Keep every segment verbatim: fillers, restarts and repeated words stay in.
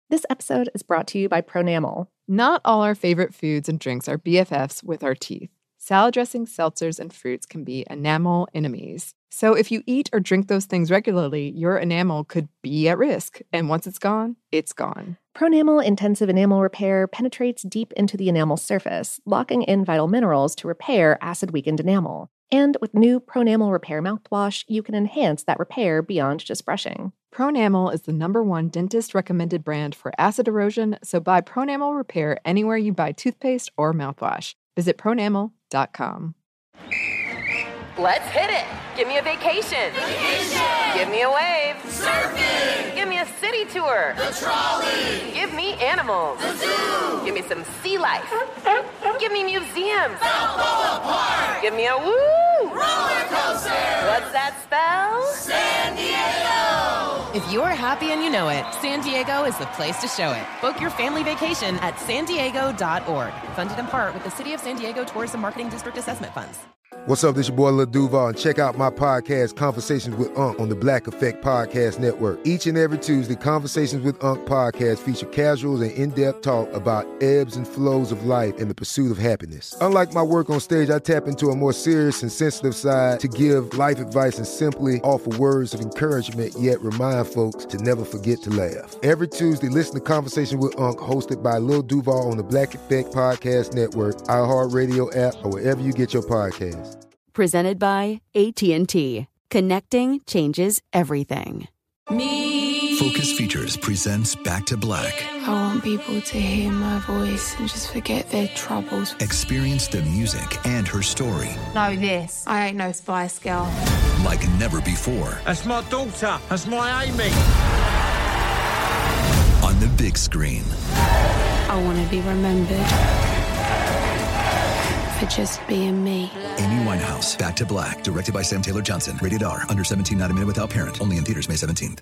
This episode is brought to you by Pronamel. Not all our favorite foods and drinks are B F Fs with our teeth. Salad dressings, seltzers, and fruits can be enamel enemies. So if you eat or drink those things regularly, your enamel could be at risk. And once it's gone, it's gone. Pronamel Intensive Enamel Repair penetrates deep into the enamel surface, locking in vital minerals to repair acid-weakened enamel. And with new Pronamel Repair mouthwash, you can enhance that repair beyond just brushing. Pronamel is the number one dentist-recommended brand for acid erosion, so buy Pronamel Repair anywhere you buy toothpaste or mouthwash. Visit pronamel dot com. Let's hit it! Give me a vacation! Vacation! Give me a wave! Surfing! Give me a city tour! The trolley! Give me animals! The zoo! Give me some sea life! Give me museums! Balboa Park! Give me a woo! Roller coaster! What's that spell? San Diego! If you're happy and you know it, San Diego is the place to show it. Book your family vacation at san diego dot org. Funded in part with the City of San Diego Tourism Marketing District Assessment Funds. What's up, this your boy Lil Duval, and check out my podcast, Conversations with Unc, on the Black Effect Podcast Network. Each and every Tuesday, Conversations with Unc podcast feature casuals and in-depth talk about ebbs and flows of life and the pursuit of happiness. Unlike my work on stage, I tap into a more serious and sensitive side to give life advice and simply offer words of encouragement, yet remind folks to never forget to laugh. Every Tuesday, listen to Conversation with Unc, hosted by Lil Duval on the Black Effect Podcast Network, iHeartRadio app, or wherever you get your podcasts. Presented by A T and T. Connecting changes everything. Me. Focus Features presents Back to Black. I want people to hear my voice and just forget their troubles. Experience the music and her story. Know this. I ain't no Spice Girl. Like never before. That's my daughter. That's my Amy. On the big screen. I want to be remembered for just being me. Amy Winehouse, Back to Black, directed by Sam Taylor Johnson. Rated R, under seventeen, not a minute without parent. Only in theaters May seventeenth.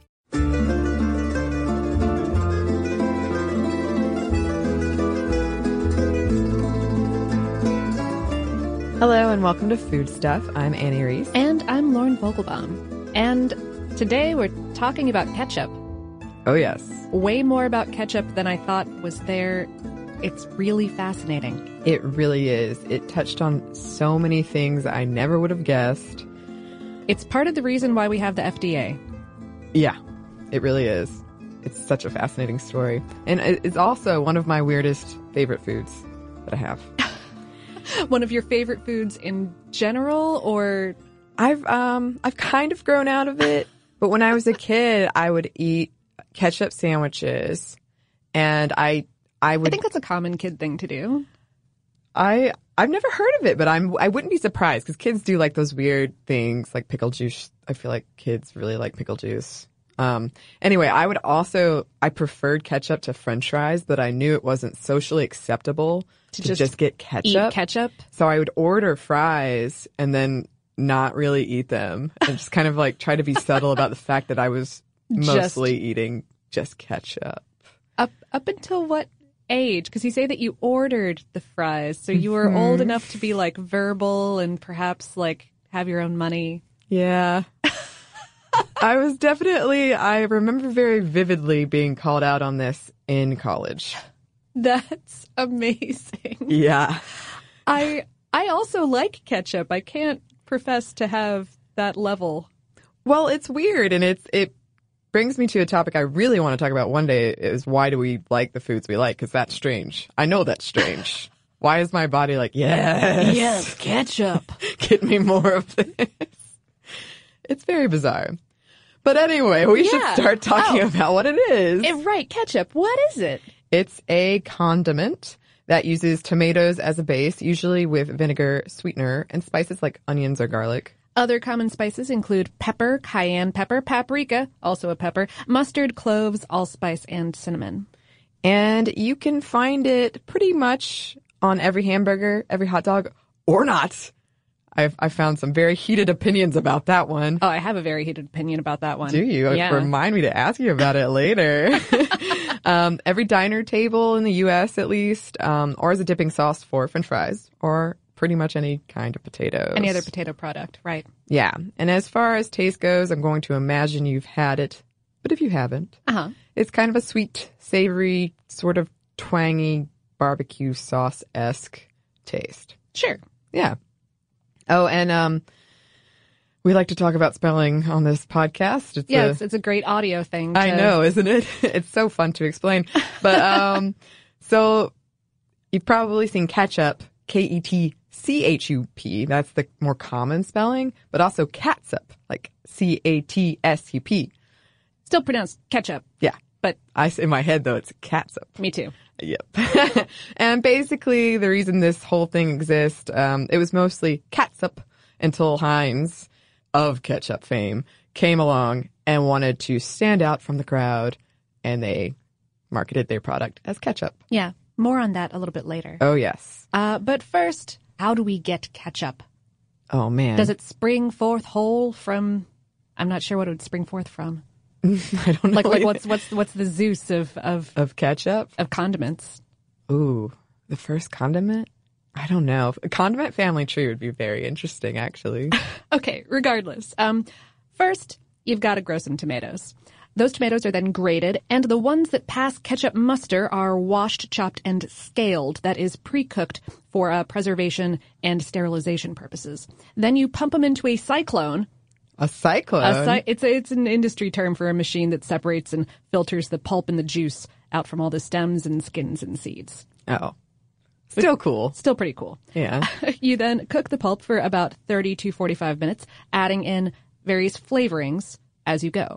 Hello and welcome to Food Stuff. I'm Annie Reese. And I'm Lauren Vogelbaum. And today we're talking about ketchup. Oh, yes. Way more about ketchup than I thought was there. It's really fascinating. It really is. It touched on so many things I never would have guessed. It's part of the reason why we have the F D A. Yeah, it really is. It's such a fascinating story. And it's also one of my weirdest favorite foods that I have. One of your favorite foods in general, or? I've um I've kind of grown out of it, but when I was a kid, I would eat ketchup sandwiches, and I I would I think that's a common kid thing to do. I I've never heard of it, but I'm I wouldn't be surprised because kids do like those weird things like pickle juice. I feel like kids really like pickle juice. Um, anyway, I would also I preferred ketchup to French fries, but I knew it wasn't socially acceptable to, to just, just get ketchup. Eat ketchup. So I would order fries and then not really eat them and just kind of like try to be subtle about the fact that I was mostly just, eating just ketchup. Up up until what age? Because you say that you ordered the fries, so you were mm-hmm. old enough to be like verbal and perhaps like have your own money. Yeah. I was definitely, I remember very vividly being called out on this in college. That's amazing. Yeah. I I also like ketchup. I can't profess to have that level. Well, it's weird, and it's it brings me to a topic I really want to talk about one day is why do we like the foods we like? Because that's strange. I know that's strange. Why is my body like, yes. Yes, ketchup. Get me more of this. It's very bizarre. But anyway, we yeah. should start talking oh. about what it is. It, right, ketchup. What is it? It's a condiment that uses tomatoes as a base, usually with vinegar, sweetener, and spices like onions or garlic. Other common spices include pepper, cayenne pepper, paprika, also a pepper, mustard, cloves, allspice, and cinnamon. And you can find it pretty much on every hamburger, every hot dog, or not. I've I found some very heated opinions about that one. Oh, I have a very heated opinion about that one. Do you? Yeah. Remind me to ask you about it later. um, every diner table in the U S at least, um, or as a dipping sauce for French fries, or pretty much any kind of potatoes. Any other potato product, right. Yeah. And as far as taste goes, I'm going to imagine you've had it but if you haven't, uh-huh. it's kind of a sweet, savory, sort of twangy barbecue sauce-esque taste. Sure. Yeah. Oh, and um, we like to talk about spelling on this podcast. It's yeah, a, it's, it's a great audio thing. To... I know, isn't it? It's so fun to explain. But um, so you've probably seen ketchup, K E T C H U P. That's the more common spelling, but also catsup, like C A T S U P. Still pronounced ketchup. Yeah. But I, in my head, though, it's catsup. Me too. Yep. And basically, the reason this whole thing exists, um, it was mostly catsup until Heinz, of ketchup fame, came along and wanted to stand out from the crowd, and they marketed their product as ketchup. Yeah. More on that a little bit later. Oh, yes. Uh, but first, how do we get ketchup? Oh, man. Does it spring forth whole from... I'm not sure what it would spring forth from. I don't know. Like, like what's what's what's the Zeus of of of ketchup of condiments? Ooh, the first condiment? I don't know. A condiment family tree would be very interesting, actually. Okay, regardless. Um, first, you've got to grow some tomatoes. Those tomatoes are then grated, and the ones that pass ketchup muster are washed, chopped, and scaled. That is pre-cooked for uh, preservation and sterilization purposes. Then you pump them into a cyclone. A cyclone? A cy- it's, a, it's an industry term for a machine that separates and filters the pulp and the juice out from all the stems and skins and seeds. Oh. Still cool. Still pretty cool. Yeah. You then cook the pulp for about thirty to forty-five minutes, adding in various flavorings as you go.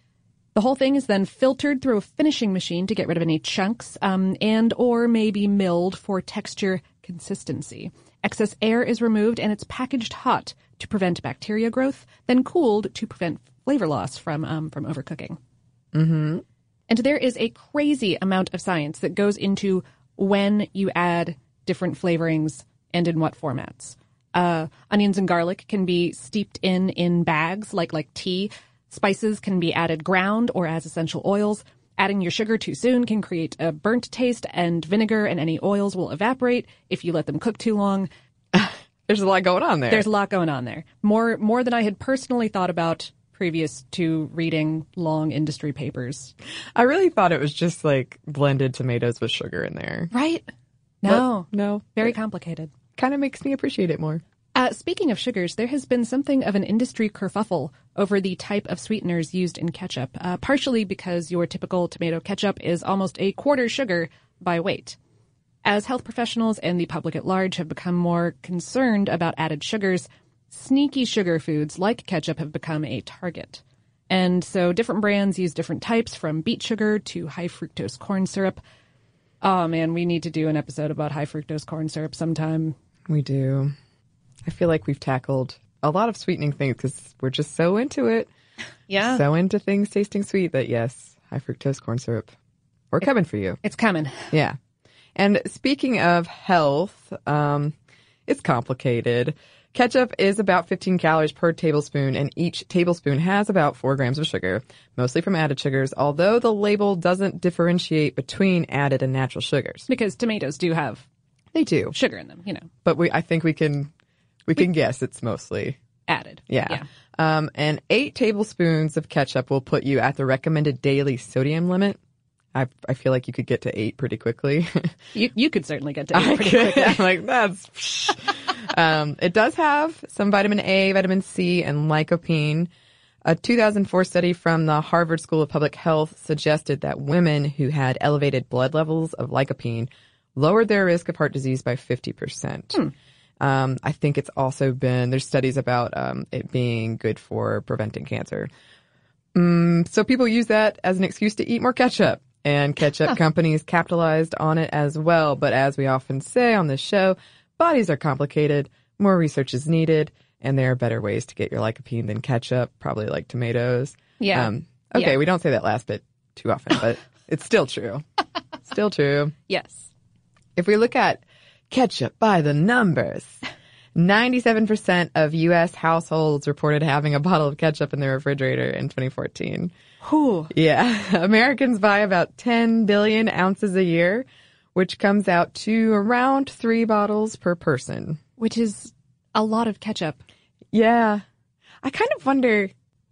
The whole thing is then filtered through a finishing machine to get rid of any chunks um, and or maybe milled for texture consistency. Excess air is removed and it's packaged hot to prevent bacteria growth, then cooled to prevent flavor loss from um, from overcooking. Mm-hmm. And there is a crazy amount of science that goes into when you add different flavorings and in what formats. Uh, onions and garlic can be steeped in in bags like like tea. Spices can be added ground or as essential oils. Adding your sugar too soon can create a burnt taste, and vinegar and any oils will evaporate if you let them cook too long. There's a lot going on there. There's a lot going on there. More more than I had personally thought about previous to reading long industry papers. I really thought it was just like blended tomatoes with sugar in there. Right? No. But, no. Very complicated. Kind of makes me appreciate it more. Uh, speaking of sugars, there has been something of an industry kerfuffle over the type of sweeteners used in ketchup, uh, partially because your typical tomato ketchup is almost a quarter sugar by weight. As health professionals and the public at large have become more concerned about added sugars, sneaky sugar foods like ketchup have become a target. And so different brands use different types, from beet sugar to high fructose corn syrup. Oh, man, we need to do an episode about high fructose corn syrup sometime. We do. I feel like we've tackled a lot of sweetening things because we're just so into it. Yeah. So into things tasting sweet that, yes, high fructose corn syrup. We're coming for you. It's coming. Yeah. And speaking of health, um, it's complicated. Ketchup is about fifteen calories per tablespoon, and each tablespoon has about four grams of sugar, mostly from added sugars, although the label doesn't differentiate between added and natural sugars. Because tomatoes do have they do sugar in them, you know. But we, I think we can we can we, guess it's mostly added. Yeah. yeah. Um, and eight tablespoons of ketchup will put you at the recommended daily sodium limit. I I feel like you could get to eight pretty quickly. you you could certainly get to eight I pretty could. quickly. I'm like, that's... um, it does have some vitamin A, vitamin C, and lycopene. A two thousand four study from the Harvard School of Public Health suggested that women who had elevated blood levels of lycopene lowered their risk of heart disease by fifty percent. Hmm. Um, I think it's also been, there's studies about um, it being good for preventing cancer. Um, so people use that as an excuse to eat more ketchup. And ketchup companies capitalized on it as well. But as we often say on this show, bodies are complicated, more research is needed, and there are better ways to get your lycopene than ketchup, probably like tomatoes. Yeah. Um, okay, yeah. We don't say that last bit too often, but it's still true. Still true. Yes. If we look at ketchup by the numbers, ninety-seven percent of U S households reported having a bottle of ketchup in their refrigerator in twenty fourteen. Whew. Yeah. Americans buy about ten billion ounces a year, which comes out to around three bottles per person. Which is a lot of ketchup. Yeah. I kind of wonder, like,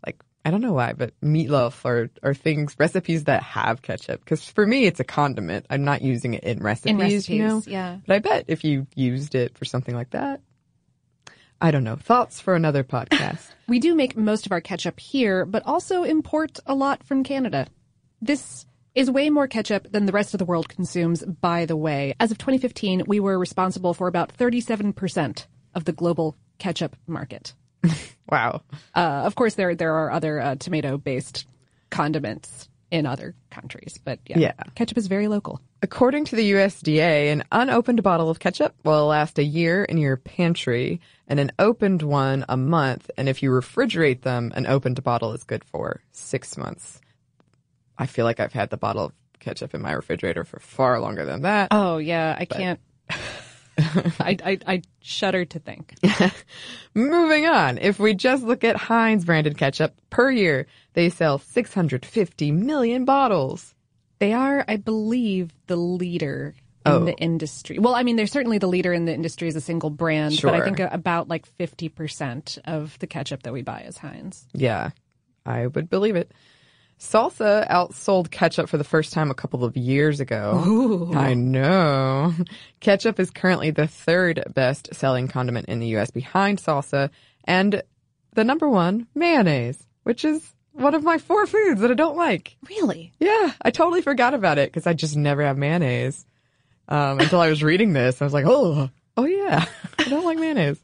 I don't know why, but meatloaf or, or things, recipes that have ketchup. Because for me, it's a condiment. I'm not using it in recipes, In recipes, you know? yeah. But I bet if you used it for something like that, I don't know. Thoughts for another podcast. We do make most of our ketchup here, but also import a lot from Canada. This is way more ketchup than the rest of the world consumes, by the way. As of twenty fifteen, we were responsible for about thirty-seven percent of the global ketchup market. Wow. Uh, of course, there there are other uh, tomato-based condiments in other countries, but yeah, Yeah. ketchup is very local. According to the U S D A, an unopened bottle of ketchup will last a year in your pantry and an opened one a month. And if you refrigerate them, an opened bottle is good for six months. I feel like I've had the bottle of ketchup in my refrigerator for far longer than that. Oh, yeah, I But- can't. I, I, I shudder to think. Moving on. If we just look at Heinz branded ketchup per year, they sell six hundred fifty million bottles. They are, I believe, the leader in Oh. the industry. Well, I mean, they're certainly the leader in the industry as a single brand, but I Sure. think about like fifty percent of the ketchup that we buy is Heinz. Yeah, I would believe it. Salsa outsold ketchup for the first time a couple of years ago. Ooh. I know. Ketchup is currently the third best selling condiment in the U S behind salsa and the number one, mayonnaise, which is one of my four foods that I don't like. Really? Yeah, I totally forgot about it because I just never have mayonnaise. Um, until I was reading this, I was like, oh, oh yeah, I don't like mayonnaise.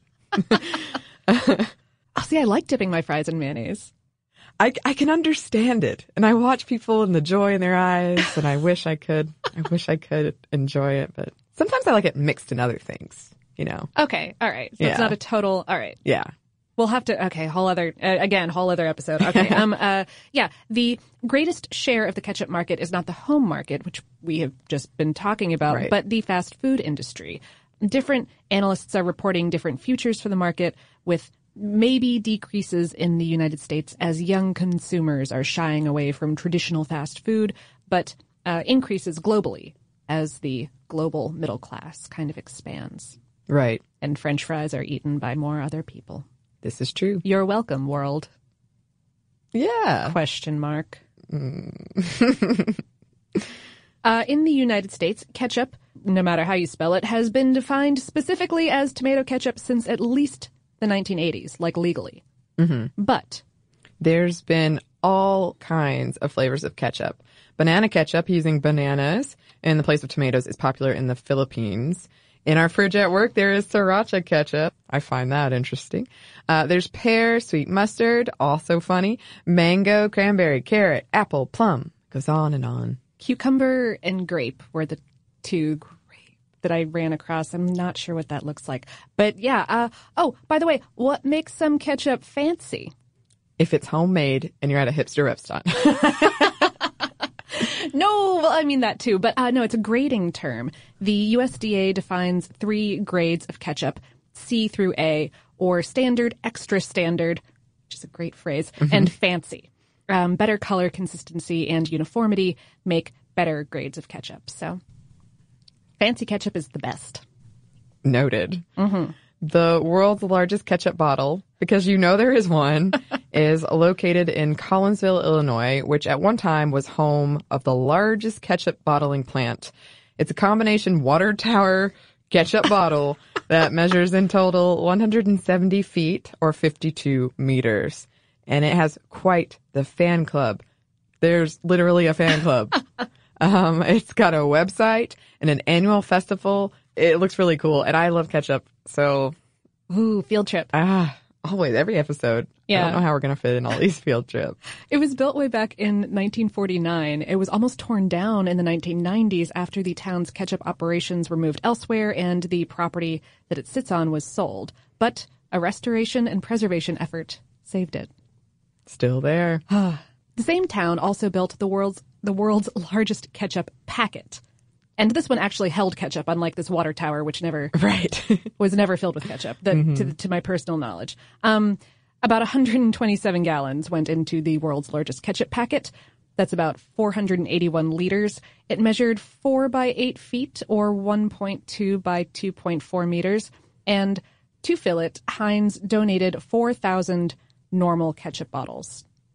Oh, see, I like dipping my fries in mayonnaise. I, I can understand it. And I watch people and the joy in their eyes, and I wish I could. I wish I could enjoy it, but sometimes I like it mixed in other things, you know? Okay, all right. So Yeah. it's not a total, all right. Yeah. We'll have to, okay, whole other, uh, again, whole other episode. Okay, um, uh, yeah, the greatest share of the ketchup market is not the home market, which we have just been talking about, Right. but the fast food industry. Different analysts are reporting different futures for the market, with maybe decreases in the United States as young consumers are shying away from traditional fast food, but uh, increases globally as the global middle class kind of expands. Right. And French fries are eaten by more other people. This is true. You're welcome, world. Yeah. Question mark. Mm. Uh, in the United States, ketchup, no matter how you spell it, has been defined specifically as tomato ketchup since at least the nineteen eighties, like legally. Mm-hmm. But There's been all kinds of flavors of ketchup. Banana ketchup using bananas in the place of tomatoes is popular in the Philippines. In our fridge at work, there is sriracha ketchup. I find that interesting. Uh, there's pear, sweet mustard, also funny. Mango, cranberry, carrot, apple, plum. Goes on and on. cucumber and grape were the two grape that I ran across. I'm not sure what that looks like. But yeah, uh, oh, by the way, what makes some ketchup fancy? If it's homemade and you're at a hipster restaurant. No, well, I mean that too. But uh, no, it's a grading term. The U S D A defines three grades of ketchup, C through A, or standard, extra standard, which is a great phrase, Mm-hmm. and fancy. Um, better color consistency and uniformity make better grades of ketchup. So fancy ketchup is the best. Noted. Mm-hmm. The world's largest ketchup bottle, because you know there is one, is located in Collinsville, Illinois, which at one time was home of the largest ketchup bottling plant. It's a combination water tower ketchup bottle that measures in total one hundred seventy feet or fifty-two meters. And it has quite the fan club. There's literally a fan club. um, it's got a website and an annual festival. It looks really cool, and I love ketchup, so... Ooh, field trip. Ah, always, every episode. Yeah. I don't know how we're going to fit in all these field trips. It was built way back in nineteen forty-nine. It was almost torn down in the nineteen nineties after the town's ketchup operations were moved elsewhere and the property that it sits on was sold. But a restoration and preservation effort saved it. Still there. The same town also built the world's the world's largest ketchup packet. And this one actually held ketchup, unlike this water tower, which never right. was never filled with ketchup, the, Mm-hmm. to, to my personal knowledge. Um, about one hundred twenty-seven gallons went into the world's largest ketchup packet. That's about four hundred eighty-one liters. It measured four by eight feet or one point two by two point four meters. And to fill it, Heinz donated four thousand normal ketchup bottles.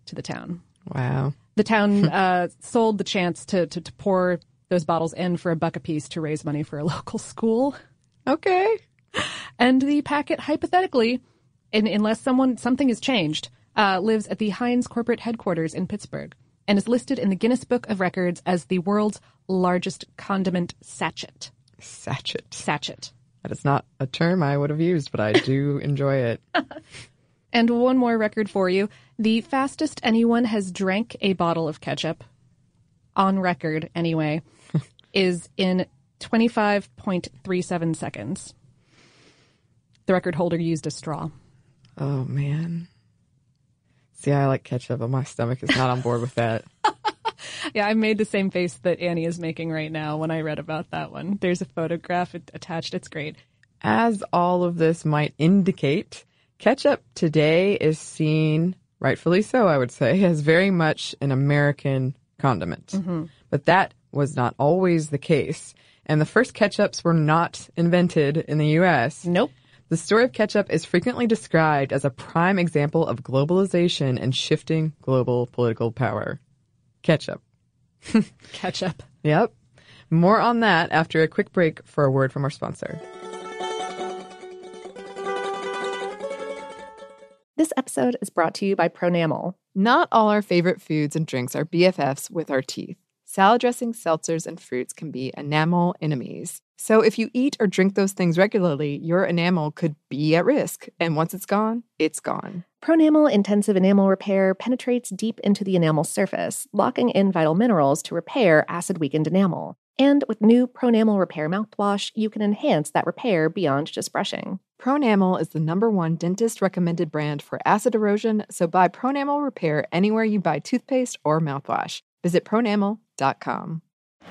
to the town. Wow. The town uh, sold the chance to, to, to pour those bottles in for a buck apiece to raise money for a local school. Okay. And the packet, hypothetically, in, unless someone something has changed, uh, lives at the Heinz corporate headquarters in Pittsburgh and is listed in the Guinness Book of Records as the world's largest condiment sachet. Sachet. Sachet. That is not a term I would have used, but I do enjoy it. And one more record for you. The fastest anyone has drank a bottle of ketchup, on record anyway, is in twenty-five point three seven seconds. The record holder used a straw. Oh, man. See, I like ketchup, but my stomach is not on board with that. Yeah, I made the same face that Annie is making right now when I read about that one. There's a photograph attached. It's great. As all of this might indicate, ketchup today is seen, rightfully so, I would say, as very much an American condiment. Mm-hmm. But that was not always the case. And the first ketchups were not invented in the U S. Nope. The story of ketchup is frequently described as a prime example of globalization and shifting global political power. Ketchup. Ketchup. Yep. More on that after a quick break for a word from our sponsor. This episode is brought to you by Pronamel. Not all our favorite foods and drinks are B F Fs with our teeth. Salad dressings, seltzers, and fruits can be enamel enemies. So if you eat or drink those things regularly, your enamel could be at risk. And once it's gone, it's gone. Pronamel Intensive Enamel Repair penetrates deep into the enamel surface, locking in vital minerals to repair acid-weakened enamel. And with new Pronamel Repair mouthwash, you can enhance that repair beyond just brushing. Pronamel is the number one dentist-recommended brand for acid erosion, so buy Pronamel Repair anywhere you buy toothpaste or mouthwash. Visit pronamel dot com.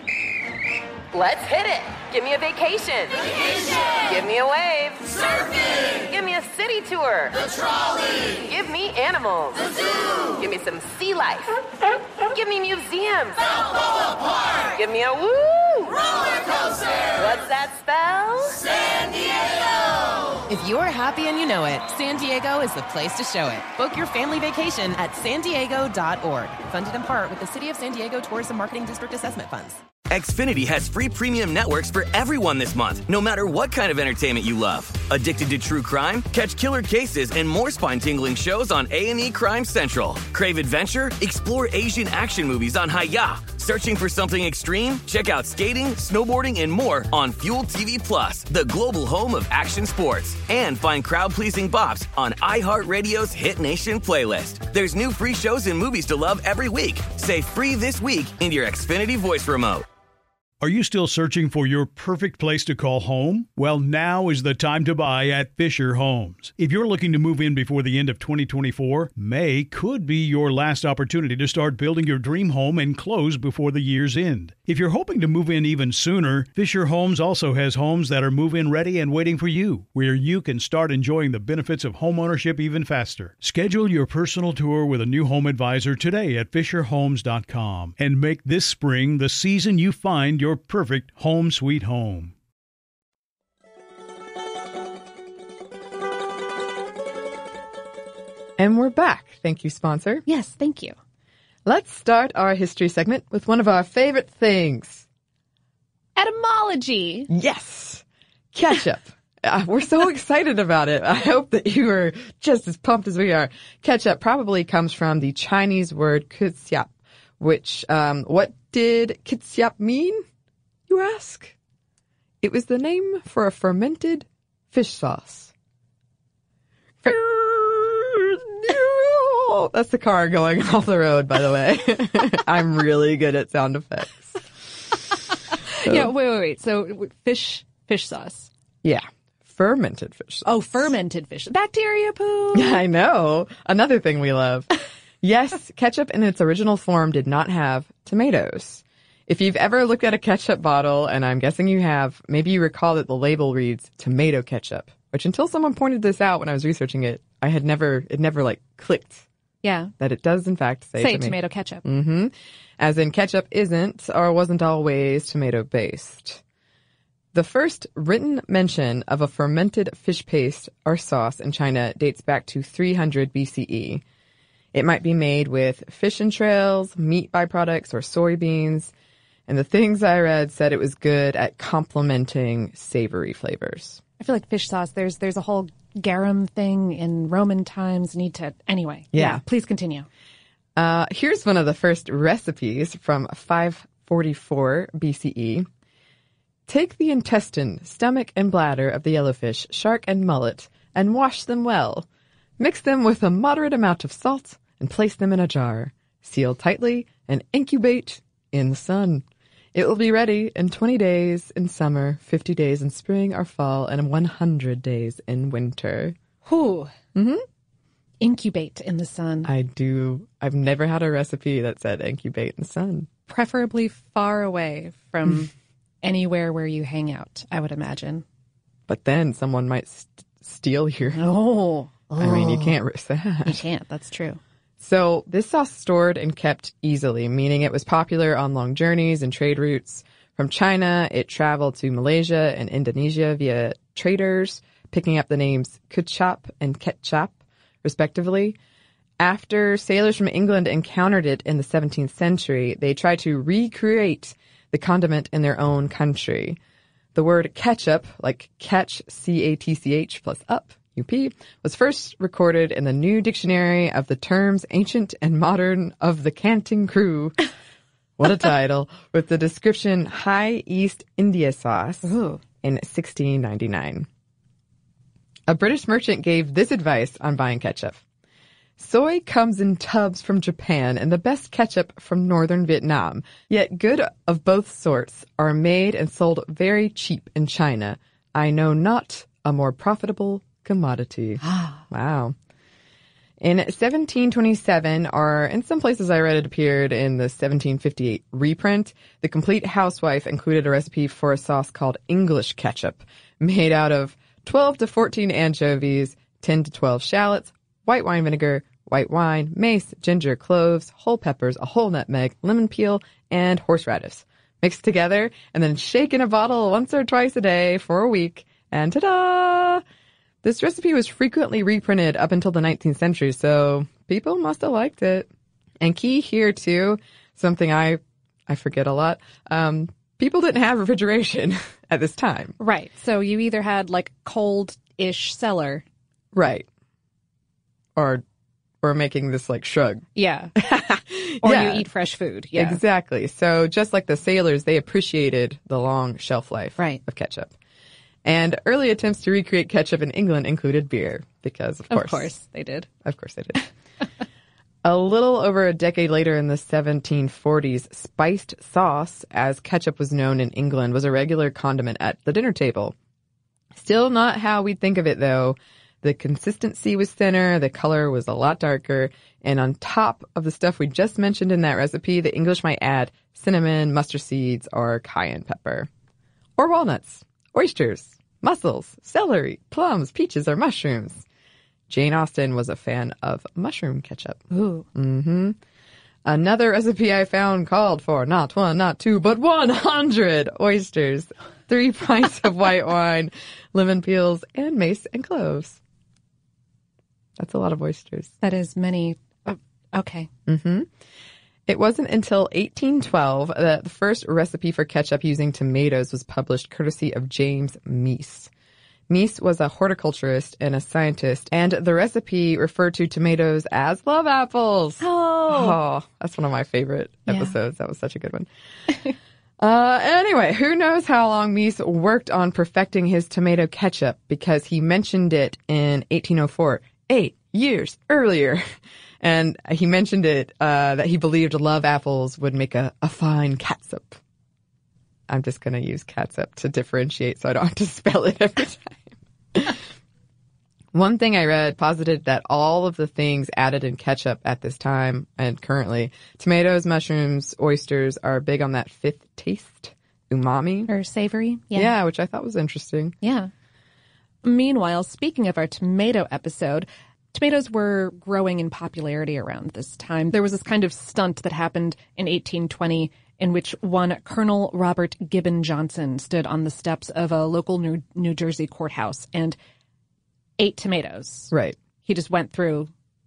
Let's hit it. Give me a vacation. Vacation. Give me a wave. Surfing. Give me a city tour. The trolley. Give me animals. The zoo. Give me some sea life. Give me museums. Balboa Park. Give me a woo. Roller coaster. What's that spell? San Diego. If you're happy and you know it, San Diego is the place to show it. Book your family vacation at san diego dot org. Funded in part with the City of San Diego Tourism Marketing District Assessment Funds. Xfinity has free premium networks for everyone this month, no matter what kind of entertainment you love. Addicted to true crime? Catch killer cases and more spine-tingling shows on A and E Crime Central. Crave adventure? Explore Asian action movies on Hi-Ya. Searching for something extreme? Check out skating, snowboarding, and more on Fuel T V Plus, the global home of action sports. And find crowd-pleasing bops on iHeartRadio's Hit Nation playlist. There's new free shows and movies to love every week. Say free this week in your Xfinity voice remote. Are you still searching for your perfect place to call home? Well, now is the time to buy at Fisher Homes. If you're looking to move in before the end of twenty twenty-four, May could be your last opportunity to start building your dream home and close before the year's end. If you're hoping to move in even sooner, Fisher Homes also has homes that are move-in ready and waiting for you, where you can start enjoying the benefits of homeownership even faster. Schedule your personal tour with a new home advisor today at fisher homes dot com and make this spring the season you find your Your perfect home sweet home. And we're back. Thank you, sponsor. Yes, thank you. Let's start our history segment with one of our favorite things. Etymology. Yes. Ketchup. uh, we're so excited about it. I hope that you are just as pumped as we are. Ketchup probably comes from the Chinese word ketchup, which, um, what did ketchup mean? You ask? It was the name for a fermented fish sauce. That's the car going off the road, by the way. I'm really good at sound effects. So, yeah, wait, wait, wait. So fish, fish sauce. Yeah. Fermented fish sauce. Oh, fermented fish. Bacteria poo. I know. Another thing we love. Yes, ketchup in its original form did not have tomatoes. If you've ever looked at a ketchup bottle, and I'm guessing you have, maybe you recall that the label reads tomato ketchup, which until someone pointed this out when I was researching it, I had never, it never like clicked. Yeah. That it does in fact say, say tomato. tomato ketchup. Mm-hmm. As in ketchup isn't or wasn't always tomato based. The first written mention of a fermented fish paste or sauce in China dates back to three hundred B C E. It might be made with fish entrails, meat byproducts, or soybeans. And the things I read said it was good at complementing savory flavors. I feel like fish sauce, there's there's a whole garum thing in Roman times. Need to, anyway. Yeah. yeah please continue. Uh, here's one of the first recipes from five forty-four B C E. Take the intestine, stomach, and bladder of the yellowfish, shark, and mullet, and wash them well. Mix them with a moderate amount of salt and place them in a jar. Seal tightly and incubate in the sun. It will be ready in twenty days in summer, fifty days in spring or fall, and one hundred days in winter. Whew. Mm-hmm. Incubate in the sun. I do. I've never had a recipe that said incubate in the sun. Preferably far away from anywhere where you hang out, I would imagine. But then someone might st- steal your... Oh. I mean, you can't risk that. You can't. That's true. So this sauce stored and kept easily, meaning it was popular on long journeys and trade routes. From China, it traveled to Malaysia and Indonesia via traders, picking up the names Kecap and Ketchup, respectively. After sailors from England encountered it in the seventeenth century, they tried to recreate the condiment in their own country. The word ketchup, like catch, C A T C H plus up, U P, was first recorded in the New Dictionary of the Terms Ancient and Modern of the Canting Crew. What a title. With the description High East India Sauce Ooh. in sixteen ninety-nine. A British merchant gave this advice on buying ketchup. Soy comes in tubs from Japan and the best ketchup from northern Vietnam. Yet good of both sorts are made and sold very cheap in China. I know not a more profitable commodity. Wow. In seventeen twenty-seven, or in some places I read it appeared in the seventeen fifty-eight reprint, The Complete Housewife included a recipe for a sauce called English ketchup, made out of twelve to fourteen anchovies, ten to twelve shallots, white wine vinegar, white wine, mace, ginger, cloves, whole peppers, a whole nutmeg, lemon peel, and horseradish. Mixed together and then shake in a bottle once or twice a day for a week, and ta-da! This recipe was frequently reprinted up until the nineteenth century, so people must have liked it. And key here, too, something I I forget a lot, um, people didn't have refrigeration at this time. Right. So you either had, like, cold-ish cellar. Right. Or or making this, like, shrug. Yeah. Or Yeah. you eat fresh food. Yeah. Exactly. So just like the sailors, they appreciated the long shelf life right. of ketchup. And early attempts to recreate ketchup in England included beer, because, of course. Of course they did. Of course they did. A little over a decade later in the seventeen forties, spiced sauce, as ketchup was known in England, was a regular condiment at the dinner table. Still not how we think of it, though. The consistency was thinner, the color was a lot darker, and on top of the stuff we just mentioned in that recipe, the English might add cinnamon, mustard seeds, or cayenne pepper. Or walnuts. Oysters, mussels, celery, plums, peaches, or mushrooms. Jane Austen was a fan of mushroom ketchup. Ooh. Mm-hmm. Another recipe I found called for not one, not two, but one hundred oysters, three pints of white wine, lemon peels, and mace and cloves. That's a lot of oysters. That is many. Oh, okay. Mm-hmm. It wasn't until eighteen twelve that the first recipe for ketchup using tomatoes was published courtesy of James Meese. Meese was a horticulturist and a scientist, and the recipe referred to tomatoes as love apples. Oh, oh that's one of my favorite episodes. Yeah. That was such a good one. uh, anyway, who knows how long Meese worked on perfecting his tomato ketchup, because he mentioned it in eighteen oh four, eight years earlier. And he mentioned it, uh, that he believed love apples would make a, a fine catsup. I'm just going to use catsup to differentiate so I don't have to spell it every time. One thing I read posited that all of the things added in ketchup at this time and currently, tomatoes, mushrooms, oysters, are big on that fifth taste, umami. Or savory. Yeah. Yeah, which I thought was interesting. Yeah. Meanwhile, speaking of our tomato episode, tomatoes were growing in popularity around this time. There was this kind of stunt that happened in eighteen twenty in which one Colonel Robert Gibbon Johnson stood on the steps of a local New, New Jersey courthouse and ate tomatoes. Right. He just went through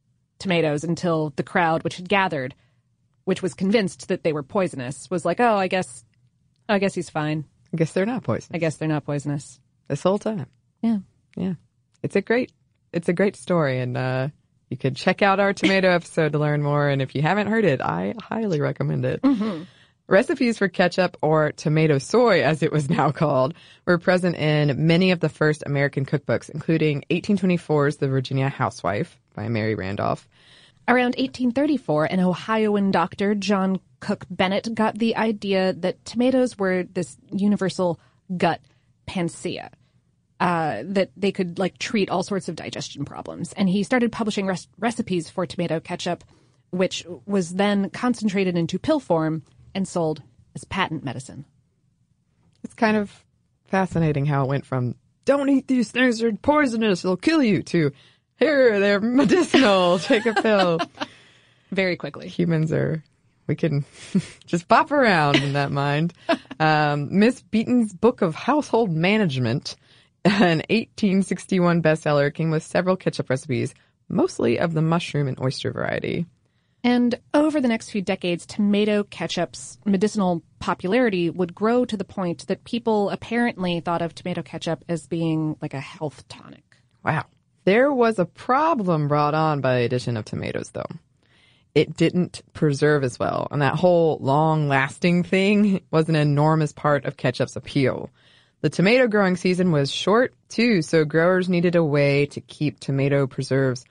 tomatoes until the crowd, which had gathered, which was convinced that they were poisonous, was like, oh, I guess, I guess he's fine. I guess they're not poisonous. I guess they're not poisonous. This whole time. Yeah. Yeah. It's a great, it's a great story. And, uh, you could check out our tomato episode to learn more. And if you haven't heard it, I highly recommend it. Mm-hmm. Recipes for ketchup, or tomato soy as it was now called, were present in many of the first American cookbooks, including eighteen twenty-four's The Virginia Housewife by Mary Randolph. Around eighteen thirty-four, an Ohioan doctor, John Cook Bennett, got the idea that tomatoes were this universal gut panacea, uh, that they could like treat all sorts of digestion problems. And he started publishing res- recipes for tomato ketchup, which was then concentrated into pill form and sold as patent medicine. It's kind of fascinating how it went from, don't eat these things, they're poisonous, they'll kill you, to, here, they're medicinal, take a pill. Very quickly. Humans are, we can just bop around in that mind. Um, Miss Beaton's Book of Household Management, an eighteen sixty-one bestseller, came with several ketchup recipes, mostly of the mushroom and oyster variety. And over the next few decades, tomato ketchup's medicinal popularity would grow to the point that people apparently thought of tomato ketchup as being like a health tonic. Wow. There was a problem brought on by the addition of tomatoes, though. It didn't preserve as well, and that whole long-lasting thing was an enormous part of ketchup's appeal. The tomato growing season was short, too, so growers needed a way to keep tomato preserves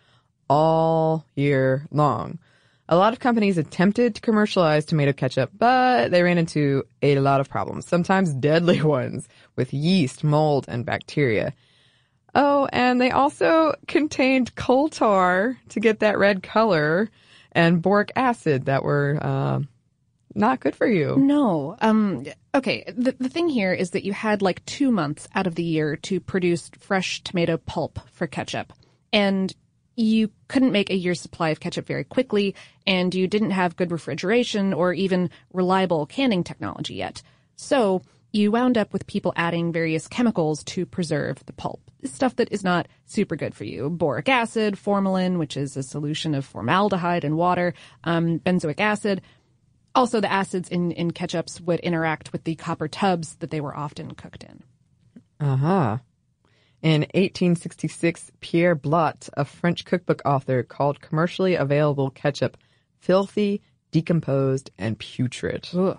all year long. A lot of companies attempted to commercialize tomato ketchup, but they ran into a lot of problems, sometimes deadly ones, with yeast, mold, and bacteria. Oh, and they also contained coal tar to get that red color, and boric acid that were uh, not good for you. No. Um, okay, the, the thing here is that you had like two months out of the year to produce fresh tomato pulp for ketchup. And you couldn't make a year's supply of ketchup very quickly, and you didn't have good refrigeration or even reliable canning technology yet. So you wound up with people adding various chemicals to preserve the pulp. Stuff that is not super good for you. Boric acid, formalin, which is a solution of formaldehyde and water, um, benzoic acid. Also, the acids in, in ketchups would interact with the copper tubs that they were often cooked in. Uh-huh. In eighteen sixty-six, Pierre Blot, a French cookbook author, called commercially available ketchup filthy, decomposed, and putrid. Ugh.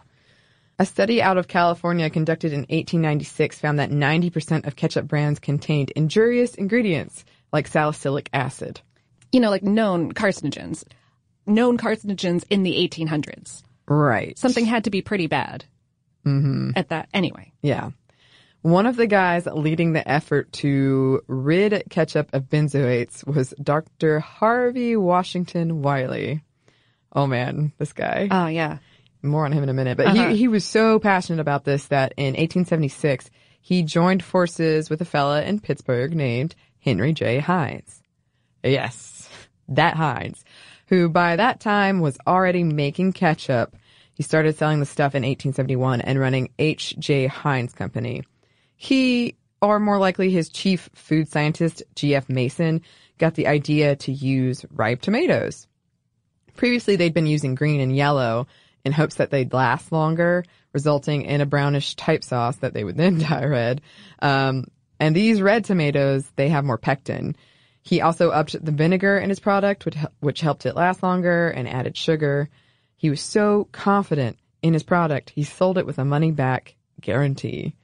A study out of California conducted in eighteen ninety-six found that ninety percent of ketchup brands contained injurious ingredients like salicylic acid. You know, like known carcinogens. Known carcinogens in the eighteen hundreds. Right. Something had to be pretty bad. Mm-hmm. At that, anyway. Yeah. One of the guys leading the effort to rid ketchup of benzoates was Doctor Harvey Washington Wiley. Oh, man, this guy. Oh, yeah. More on him in a minute. But uh-huh. he, he was so passionate about this that in eighteen seventy-six, he joined forces with a fella in Pittsburgh named Henry J. Heinz. Yes, that Heinz, who by that time was already making ketchup. He started selling the stuff in eighteen seventy-one and running H J. Heinz Company. He, or more likely his chief food scientist, G F Mason, got the idea to use ripe tomatoes. Previously, they'd been using green and yellow in hopes that they'd last longer, resulting in a brownish type sauce that they would then dye red. Um, and these red tomatoes, they have more pectin. He also upped the vinegar in his product, which, which helped it last longer, and added sugar. He was so confident in his product, he sold it with a money-back guarantee.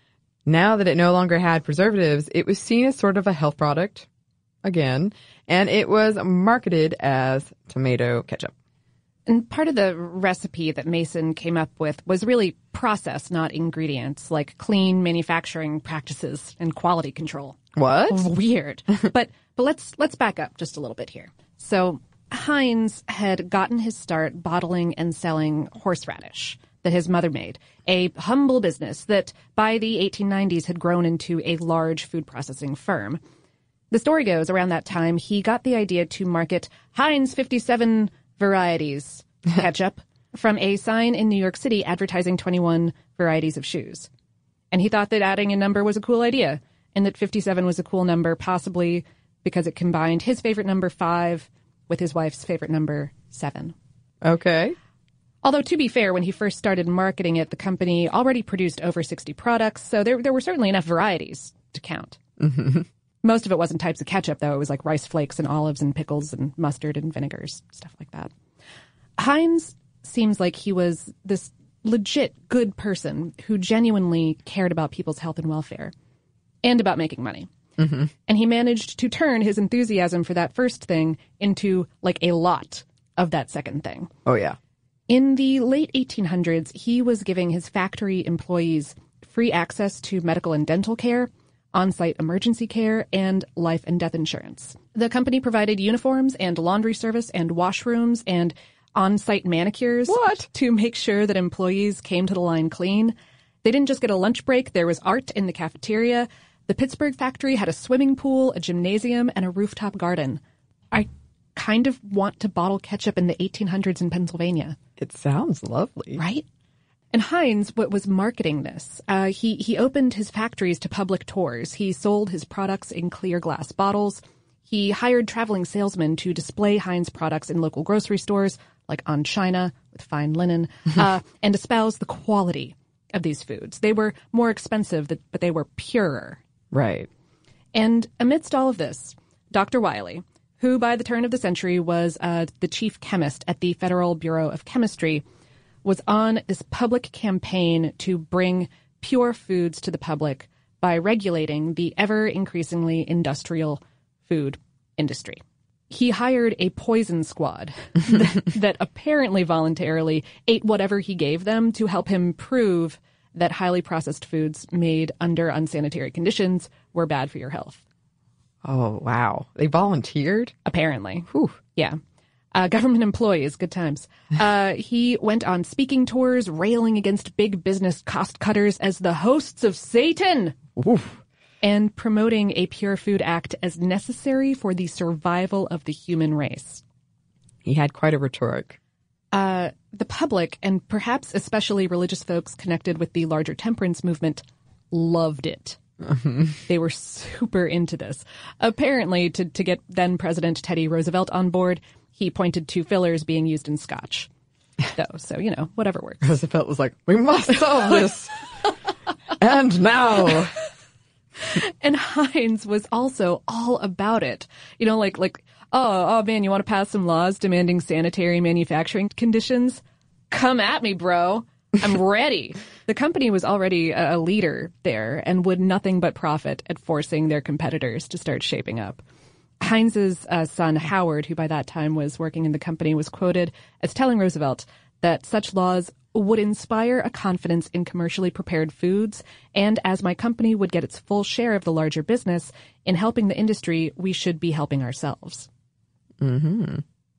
Now that it no longer had preservatives, it was seen as sort of a health product, again, and it was marketed as tomato ketchup. And part of the recipe that Mason came up with was really process, not ingredients, like clean manufacturing practices and quality control. What? Weird. but but let's let's back up just a little bit here. So Heinz had gotten his start bottling and selling horseradish that his mother made, a humble business that by the eighteen nineties had grown into a large food processing firm. The story goes, around that time, he got the idea to market Heinz fifty-seven varieties ketchup from a sign in New York City advertising twenty-one varieties of shoes. And he thought that adding a number was a cool idea, and that fifty-seven was a cool number, possibly because it combined his favorite number five with his wife's favorite number, seven. Okay. Although, to be fair, when he first started marketing it, the company already produced over sixty products, so there there were certainly enough varieties to count. Mm-hmm. Most of it wasn't types of ketchup, though. It was like rice flakes and olives and pickles and mustard and vinegars, stuff like that. Heinz seems like he was this legit good person who genuinely cared about people's health and welfare and about making money. Mm-hmm. And he managed to turn his enthusiasm for that first thing into like a lot of that second thing. Oh, yeah. In the late eighteen hundreds, he was giving his factory employees free access to medical and dental care, on-site emergency care, and life and death insurance. The company provided uniforms and laundry service and washrooms and on-site manicures what? to make sure that employees came to the line clean. They didn't just get a lunch break. There was art in the cafeteria. The Pittsburgh factory had a swimming pool, a gymnasium, and a rooftop garden. I kind of want to bottle ketchup in the eighteen hundreds in Pennsylvania. It sounds lovely. Right? And Heinz what was marketing this. Uh, he, he opened his factories to public tours. He sold his products in clear glass bottles. He hired traveling salesmen to display Heinz products in local grocery stores, like on China with fine linen, uh, and espouse the quality of these foods. They were more expensive, but they were purer. Right. And amidst all of this, Doctor Wiley, who by the turn of the century was uh, the chief chemist at the Federal Bureau of Chemistry, was on this public campaign to bring pure foods to the public by regulating the ever-increasingly industrial food industry. He hired a poison squad that, that apparently voluntarily ate whatever he gave them to help him prove that highly processed foods made under unsanitary conditions were bad for your health. Oh, wow. They volunteered? Apparently. Whew. Yeah. Uh, government employees, good times. Uh, he went on speaking tours, railing against big business cost cutters as the hosts of Satan. Oof. And promoting a Pure Food Act as necessary for the survival of the human race. He had quite a rhetoric. Uh, the public, and perhaps especially religious folks connected with the larger temperance movement, loved it. Mm-hmm. They were super into this. Apparently, to, to get then-President Teddy Roosevelt on board, he pointed to fillers being used in scotch. Though, so, you know, whatever works. Roosevelt was like, we must solve this. And now... And Heinz was also all about it. You know, like, like, oh, oh man, you want to pass some laws demanding sanitary manufacturing conditions? Come at me, bro. I'm ready. The company was already a leader there and would nothing but profit at forcing their competitors to start shaping up. Heinz's uh, son, Howard, who by that time was working in the company, was quoted as telling Roosevelt that such laws would inspire a confidence in commercially prepared foods, and as my company would get its full share of the larger business, in helping the industry, we should be helping ourselves. Mm-hmm.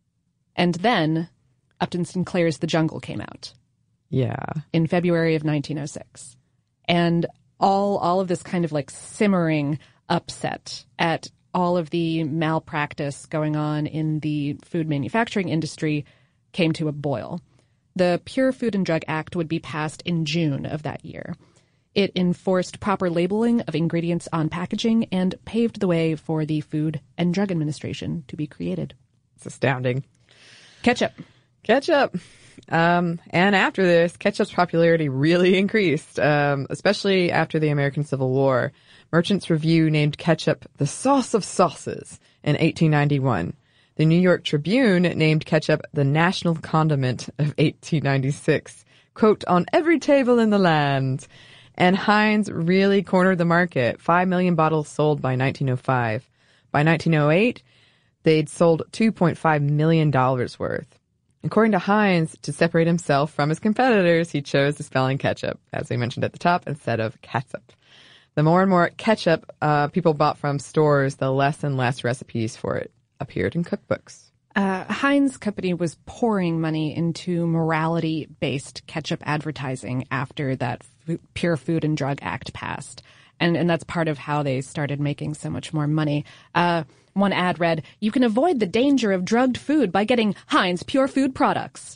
And then Upton Sinclair's The Jungle came out. Yeah. In February of nineteen oh six. And all all of this kind of like simmering upset at all of the malpractice going on in the food manufacturing industry came to a boil. The Pure Food and Drug Act would be passed in June of that year. It enforced proper labeling of ingredients on packaging and paved the way for the Food and Drug Administration to be created. It's astounding. Ketchup. Ketchup. Um, and after this, ketchup's popularity really increased, um, especially after the American Civil War. Merchants Review named ketchup the sauce of sauces in eighteen ninety-one. The New York Tribune named ketchup the national condiment of eighteen ninety-six. Quote, on every table in the land. And Heinz really cornered the market. Five million bottles sold by nineteen oh five. By nineteen oh eight, they'd sold two point five million dollars worth. According to Heinz, to separate himself from his competitors, he chose the spelling ketchup, as we mentioned at the top, instead of catsup. The more and more ketchup uh, people bought from stores, the less and less recipes for it appeared in cookbooks. Uh, Heinz Company was pouring money into morality-based ketchup advertising after that F- Pure Food and Drug Act passed. And, and that's part of how they started making so much more money. Uh, one ad read, you can avoid the danger of drugged food by getting Heinz Pure Food products.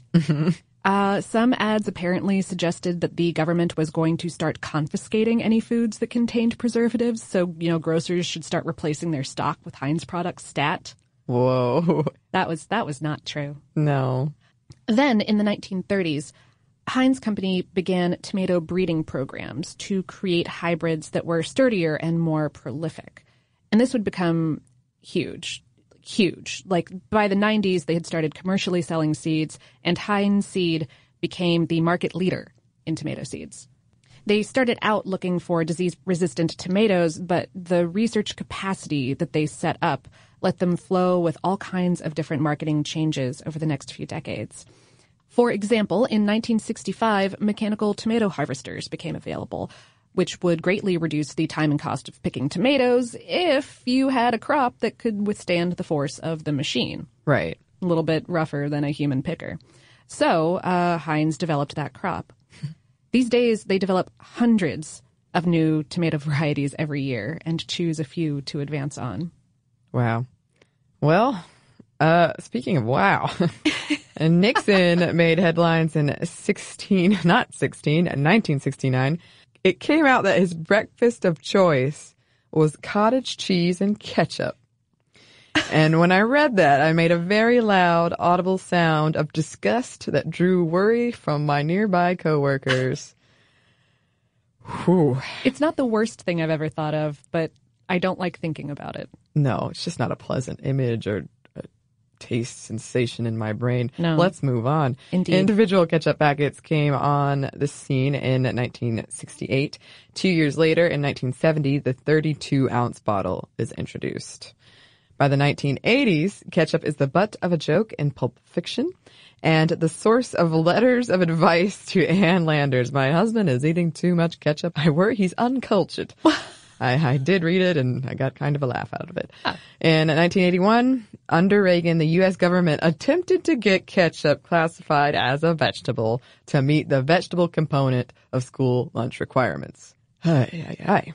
Uh, some ads apparently suggested that the government was going to start confiscating any foods that contained preservatives. So, you know, grocers should start replacing their stock with Heinz products stat. Whoa. That was that was not true. No. Then, in the nineteen thirties, Heinz Company began tomato breeding programs to create hybrids that were sturdier and more prolific. And this would become huge, huge. Like, by the nineties, they had started commercially selling seeds, and Heinz Seed became the market leader in tomato seeds. They started out looking for disease-resistant tomatoes, but the research capacity that they set up let them flow with all kinds of different marketing changes over the next few decades. For example, in nineteen sixty-five, mechanical tomato harvesters became available, which would greatly reduce the time and cost of picking tomatoes if you had a crop that could withstand the force of the machine. Right. A little bit rougher than a human picker. So uh, Heinz developed that crop. These days, they develop hundreds of new tomato varieties every year and choose a few to advance on. Wow. Well, uh, speaking of wow, Nixon made headlines in sixteen, not sixteen, nineteen sixty-nine. It came out that his breakfast of choice was cottage cheese and ketchup. And when I read that, I made a very loud, audible sound of disgust that drew worry from my nearby coworkers. Whew. It's not the worst thing I've ever thought of, but I don't like thinking about it. No, it's just not a pleasant image or a taste sensation in my brain. No. Let's move on. Indeed. Individual ketchup packets came on the scene in nineteen sixty-eight. Two years later, in nineteen seventy, the thirty-two ounce bottle is introduced. By the nineteen eighties, ketchup is the butt of a joke in Pulp Fiction and the source of letters of advice to Ann Landers. My husband is eating too much ketchup. I worry he's uncultured. I, I did read it, and I got kind of a laugh out of it. Huh. In nineteen eighty-one, under Reagan, the U S government attempted to get ketchup classified as a vegetable to meet the vegetable component of school lunch requirements. Ay, ay, ay.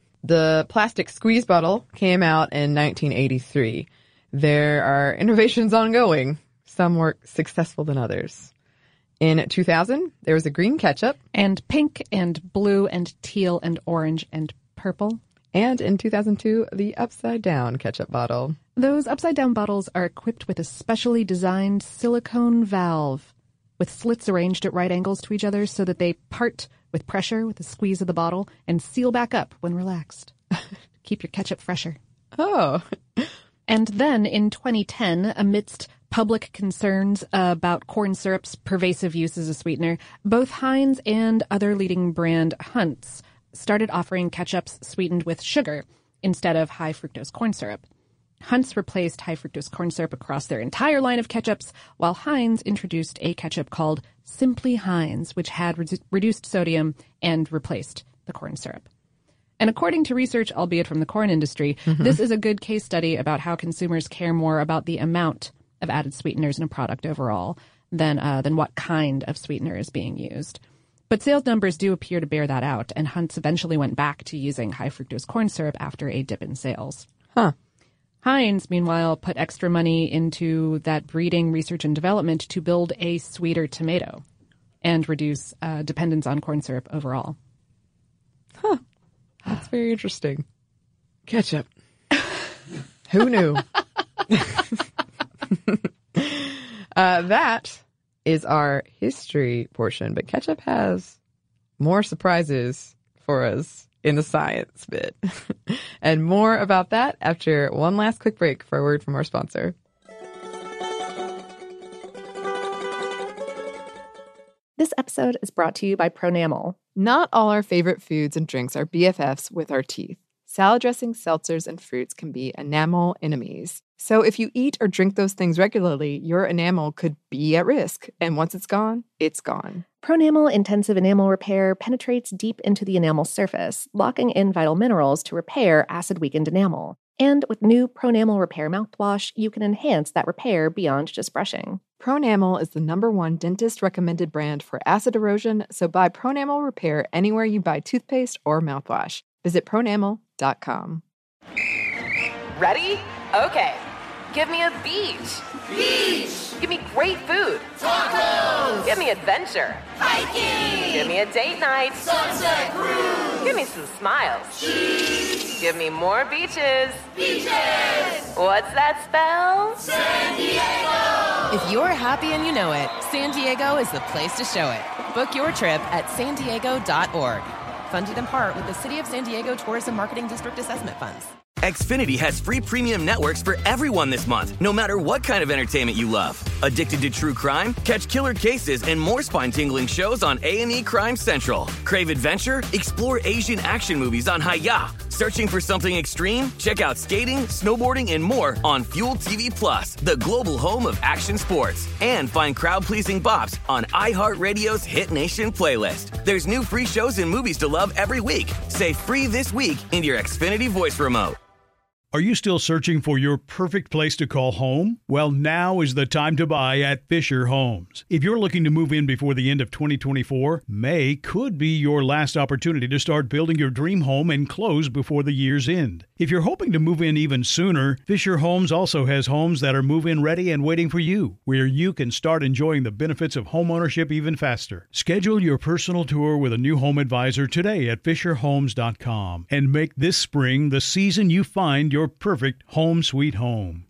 The plastic squeeze bottle came out in nineteen eighty-three. There are innovations ongoing. Some were successful than others. In two thousand, there was a green ketchup. And pink and blue and teal and orange and purple. And in two thousand two, the upside-down ketchup bottle. Those upside-down bottles are equipped with a specially designed silicone valve with slits arranged at right angles to each other so that they part with pressure with the squeeze of the bottle and seal back up when relaxed. Keep your ketchup fresher. Oh. And then in twenty ten, amidst public concerns about corn syrup's pervasive use as a sweetener, both Heinz and other leading brand Hunt's started offering ketchups sweetened with sugar instead of high fructose corn syrup. Hunt's replaced high fructose corn syrup across their entire line of ketchups, while Heinz introduced a ketchup called Simply Heinz, which had re- reduced sodium and replaced the corn syrup. And according to research, albeit from the corn industry, mm-hmm. this is a good case study about how consumers care more about the amount of added sweeteners in a product overall than uh, than what kind of sweetener is being used. But sales numbers do appear to bear that out, and Hunt's eventually went back to using high fructose corn syrup after a dip in sales. Huh. Heinz, meanwhile, put extra money into that breeding research and development to build a sweeter tomato and reduce uh, dependence on corn syrup overall. Huh. That's very interesting. Ketchup. Who knew? uh, that is our history portion, but ketchup has more surprises for us in the science bit. And more about that after one last quick break for a word from our sponsor. This episode is brought to you by Pronamel. Not all our favorite foods and drinks are B F Fs with our teeth. Salad dressings, seltzers, and fruits can be enamel enemies. So if you eat or drink those things regularly, your enamel could be at risk. And once it's gone, it's gone. Pronamel Intensive Enamel Repair penetrates deep into the enamel surface, locking in vital minerals to repair acid-weakened enamel. And with new Pronamel Repair mouthwash, you can enhance that repair beyond just brushing. Pronamel is the number one dentist-recommended brand for acid erosion, so buy Pronamel Repair anywhere you buy toothpaste or mouthwash. Visit pronamel dot com. Ready? Okay. Give me a beach. Beach. Give me great food. Tacos. Give me adventure. Hiking. Give me a date night. Sunset cruise. Give me me some smiles. Cheese. Give me more beaches. Beaches. What's that spell? San Diego. If you're happy and you know it, San Diego is the place to show it. Book your trip at san diego dot org. Funded in part with the City of San Diego Tourism Marketing District Assessment Funds. Xfinity has free premium networks for everyone this month, no matter what kind of entertainment you love. Addicted to true crime? Catch killer cases and more spine-tingling shows on A and E Crime Central. Crave adventure? Explore Asian action movies on Hi-Ya. Searching for something extreme? Check out skating, snowboarding, and more on Fuel T V Plus, the global home of action sports. And find crowd-pleasing bops on iHeartRadio's Hit Nation playlist. There's new free shows and movies to love every week. Say free this week in your Xfinity voice remote. Are you still searching for your perfect place to call home? Well, now is the time to buy at Fisher Homes. If you're looking to move in before the end of twenty twenty-four, May could be your last opportunity to start building your dream home and close before the year's end. If you're hoping to move in even sooner, Fisher Homes also has homes that are move-in ready and waiting for you, where you can start enjoying the benefits of homeownership even faster. Schedule your personal tour with a new home advisor today at fisher homes dot com and make this spring the season you find your perfect home sweet home.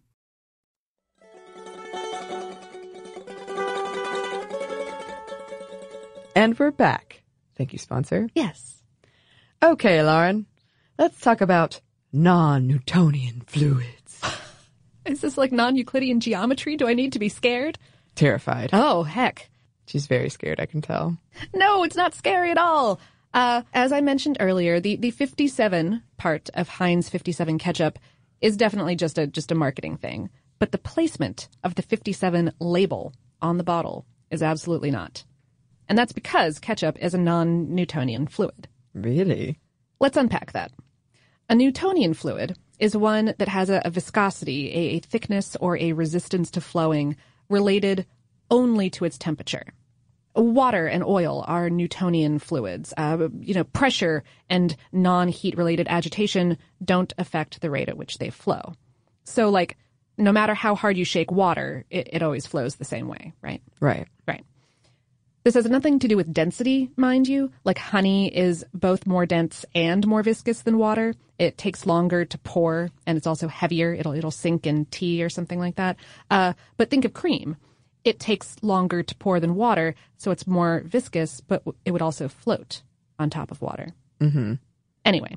And we're back. Thank you, sponsor. Yes. Okay, Lauren, let's talk about non-Newtonian fluids. Is this like non-Euclidean geometry? Do I need to be scared? Terrified. Oh, heck. She's very scared, I can tell. No, it's not scary at all. Uh, as I mentioned earlier, the, the fifty-seven part of Heinz fifty-seven ketchup is definitely just a just a marketing thing. But the placement of the fifty-seven label on the bottle is absolutely not. And that's because ketchup is a non-Newtonian fluid. Really? Let's unpack that. A Newtonian fluid is one that has a, a viscosity, a, a thickness, or a resistance to flowing related only to its temperature. Water and oil are Newtonian fluids. Uh, you know, pressure and non-heat related agitation don't affect the rate at which they flow. So, like, no matter how hard you shake water, it, it always flows the same way, right? Right. Right. This has nothing to do with density, mind you. Like, honey is both more dense and more viscous than water. It takes longer to pour, and it's also heavier. It'll it'll sink in tea or something like that. Uh, but think of cream. It takes longer to pour than water, so it's more viscous, but it would also float on top of water. Mm-hmm. Anyway,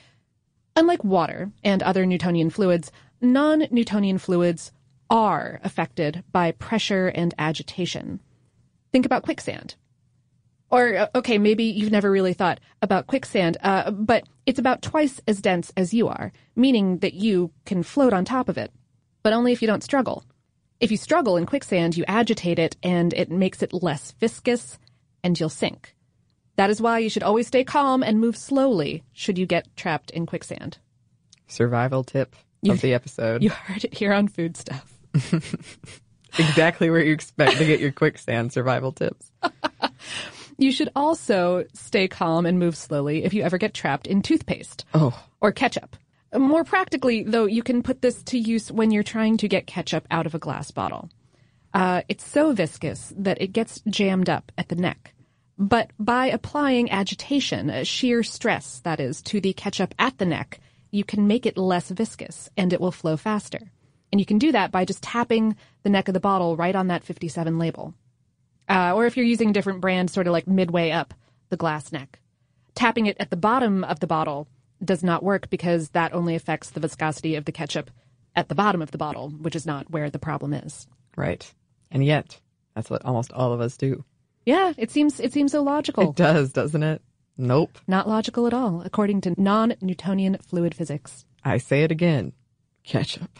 unlike water and other Newtonian fluids, non-Newtonian fluids are affected by pressure and agitation. Think about quicksand. Or, okay, maybe you've never really thought about quicksand, uh, but it's about twice as dense as you are, meaning that you can float on top of it, but only if you don't struggle. If you struggle in quicksand, you agitate it, and it makes it less viscous, and you'll sink. That is why you should always stay calm and move slowly should you get trapped in quicksand. Survival tip You- of the episode. You heard it here on Food Stuff. Exactly where you expect to get your quicksand survival tips. You should also stay calm and move slowly if you ever get trapped in toothpaste Oh. or ketchup. More practically, though, you can put this to use when you're trying to get ketchup out of a glass bottle. Uh, it's so viscous that it gets jammed up at the neck. But by applying agitation, uh, sheer stress, that is, to the ketchup at the neck, you can make it less viscous and it will flow faster. And you can do that by just tapping the neck of the bottle right on that fifty-seven label. Uh, or if you're using a different brand, sort of like midway up the glass neck. Tapping it at the bottom of the bottle does not work because that only affects the viscosity of the ketchup at the bottom of the bottle, which is not where the problem is. Right. And yet, that's what almost all of us do. Yeah, it seems it seems so logical. It does, doesn't it? Nope. Not logical at all, according to non-Newtonian fluid physics. I say it again. Ketchup.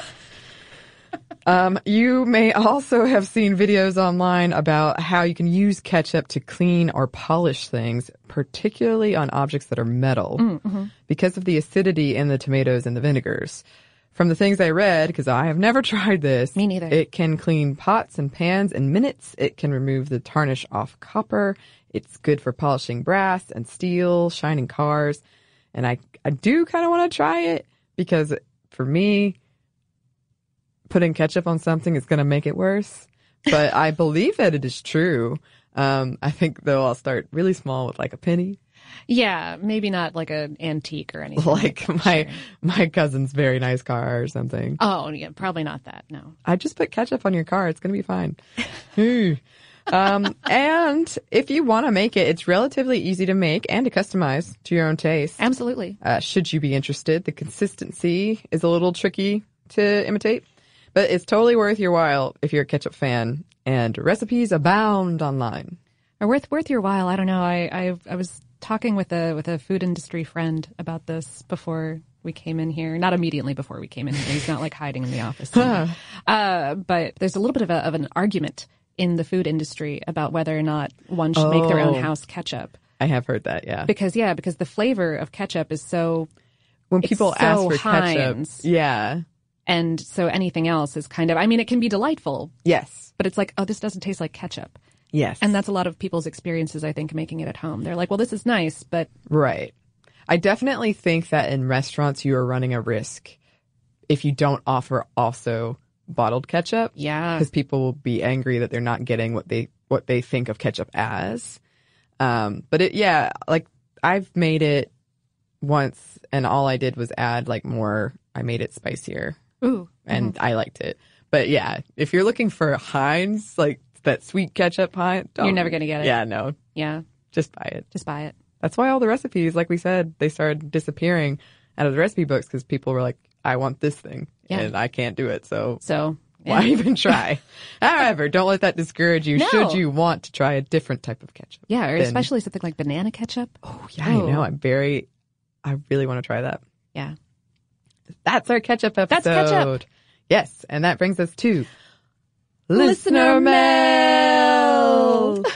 Um, you may also have seen videos online about how you can use ketchup to clean or polish things, particularly on objects that are metal, Mm-hmm. because of the acidity in the tomatoes and the vinegars. From the things I read, because I have never tried this. Me neither. It can clean pots and pans in minutes. It can remove the tarnish off copper. It's good for polishing brass and steel, shining cars. And I, I do kind of want to try it because for me, putting ketchup on something is going to make it worse. But I believe that it is true. Um, I think, though, I'll start really small with like a penny Yeah, maybe not like an antique or anything. Like, like my sure. my cousin's very nice car or something. Oh, yeah, probably not that, no. I just put ketchup on your car. It's going to be fine. um, and if you want to make it, it's relatively easy to make and to customize to your own taste. Absolutely. Uh, should you be interested, the consistency is a little tricky to imitate, but it's totally worth your while if you're a ketchup fan, and recipes abound online. Or worth worth your while. I don't know. I I, I was talking with a with a food industry friend about this before we came in here. Not immediately before we came in here. He's not like hiding in the office. uh, but there's a little bit of, a, of an argument in the food industry about whether or not one should oh, make their own house ketchup. I have heard that, yeah. Because, yeah, because the flavor of ketchup is so... When people so ask for Heinz, ketchup, yeah. And so anything else is kind of... I mean, it can be delightful. Yes. But it's like, oh, this doesn't taste like ketchup. Yes. And that's a lot of people's experiences, I think, making it at home. They're like, well, this is nice, but... Right. I definitely think that in restaurants you are running a risk if you don't offer also bottled ketchup. Yeah. Because people will be angry that they're not getting what they what they think of ketchup as. Um, but it, yeah, like I've made it once and all I did was add like more, I made it spicier. Ooh. And mm-hmm. I liked it. But yeah, if you're looking for Heinz, like that sweet ketchup Heinz. You're never going to get it. Yeah, no. Yeah. Just buy it. Just buy it. That's why all the recipes, like we said, they started disappearing out of the recipe books because people were like, I want this thing yeah. and I can't do it. So, so yeah. why even try? Yeah. However, don't let that discourage you no. should you want to try a different type of ketchup. Yeah, or then, especially something like banana ketchup. Oh, yeah, oh. I know. I'm very, I really want to try that. Yeah. That's our ketchup episode. That's ketchup. Yes, and that brings us to Listener Mail.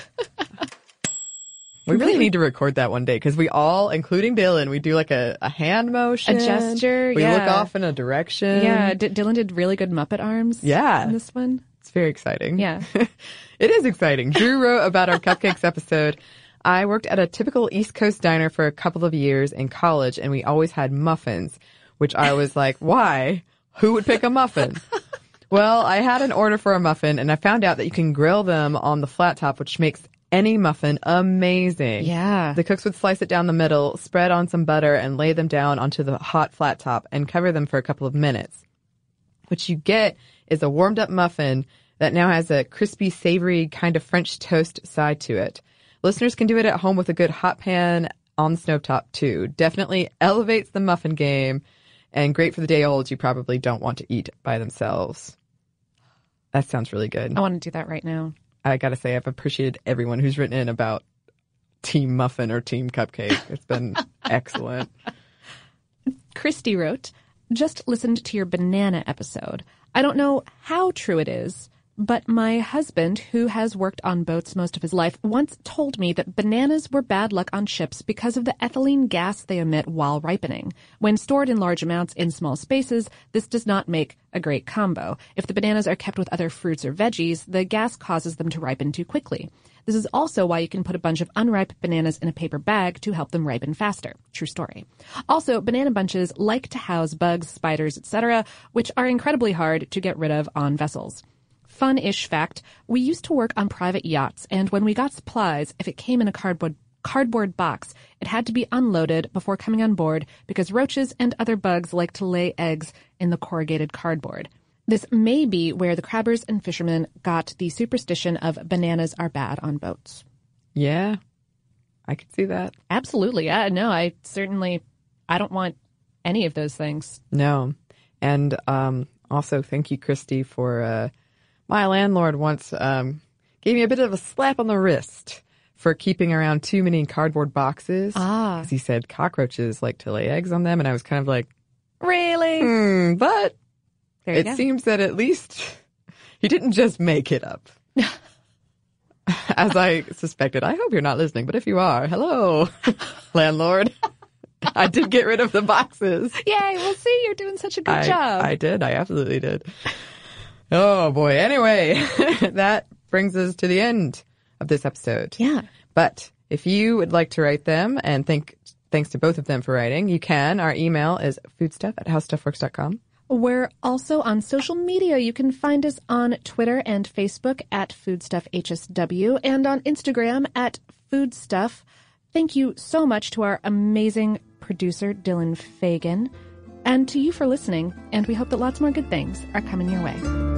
We really need to record that one day because we all, including Dylan, we do like a, a hand motion. A gesture, we yeah. look off in a direction. Yeah, D- Dylan did really good Muppet arms yeah. in this one. It's very exciting. Yeah. It is exciting. Drew wrote about our cupcakes episode. I worked at a typical East Coast diner for a couple of years in college, and we always had muffins, which I was like, why? Who would pick a muffin? Well, I had an order for a muffin, and I found out that you can grill them on the flat top, which makes any muffin amazing. Yeah. The cooks would slice it down the middle, spread on some butter, and lay them down onto the hot flat top and cover them for a couple of minutes. What you get is a warmed up muffin that now has a crispy, savory kind of French toast side to it. Listeners can do it at home with a good hot pan on the stovetop too. Definitely elevates the muffin game and great for the day olds you probably don't want to eat by themselves. That sounds really good. I want to do that right now. I gotta say, I've appreciated everyone who's written in about Team Muffin or Team Cupcake. It's been excellent. Christy wrote, just listened to your banana episode. I don't know how true it is, but my husband, who has worked on boats most of his life, once told me that bananas were bad luck on ships because of the ethylene gas they emit while ripening. When stored in large amounts in small spaces, this does not make a great combo. If the bananas are kept with other fruits or veggies, the gas causes them to ripen too quickly. This is also why you can put a bunch of unripe bananas in a paper bag to help them ripen faster. True story. Also, banana bunches like to house bugs, spiders, et cetera, which are incredibly hard to get rid of on vessels. Fun-ish fact, we used to work on private yachts, and when we got supplies, if it came in a cardboard cardboard box, it had to be unloaded before coming on board because roaches and other bugs like to lay eggs in the corrugated cardboard. This may be where the crabbers and fishermen got the superstition of bananas are bad on boats. Yeah, I could see that. Absolutely. Yeah, no, I certainly, I don't want any of those things. No. And um, also thank you, Christy, for... Uh, My landlord once um, gave me a bit of a slap on the wrist for keeping around too many cardboard boxes. Ah. He said cockroaches like to lay eggs on them, and I was kind of like, really? Hmm, but there you it go. seems that at least he didn't just make it up. As I suspected. I hope you're not listening, but if you are, hello, landlord. I did get rid of the boxes. Yay, well, see, you're doing such a good I, job. I did. I absolutely did. Oh, boy. Anyway, that brings us to the end of this episode. Yeah. But if you would like to write them, and thank, thanks to both of them for writing, you can. Our email is foodstuff at howstuffworks dot com. We're also on social media. You can find us on Twitter and Facebook at foodstuffhsw and on Instagram at foodstuff. Thank you so much to our amazing producer, Dylan Fagan, and to you for listening, and we hope that lots more good things are coming your way.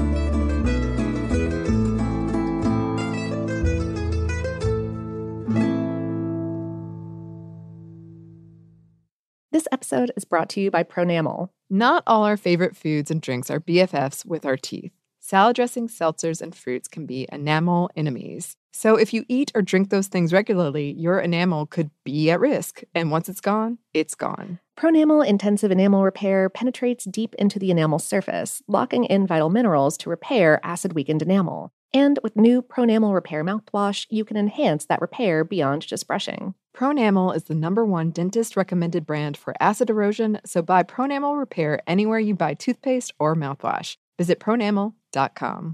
This episode is brought to you by Pronamel. Not all our favorite foods and drinks are B F Fs with our teeth. Salad dressings, seltzers, and fruits can be enamel enemies. So if you eat or drink those things regularly, your enamel could be at risk. And once it's gone, it's gone. Pronamel Intensive Enamel Repair penetrates deep into the enamel surface, locking in vital minerals to repair acid-weakened enamel. And with new Pronamel Repair mouthwash, you can enhance that repair beyond just brushing. Pronamel is the number one dentist-recommended brand for acid erosion, so buy Pronamel Repair anywhere you buy toothpaste or mouthwash. Visit pronamel dot com.